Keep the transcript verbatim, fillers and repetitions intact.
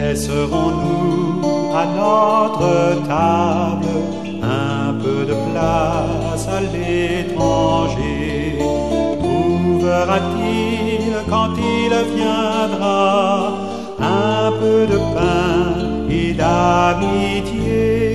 Laisserons-nous à notre table un peu de place à l'étranger? Trouvera-t-il quand il viendra un peu de pain et d'amitié?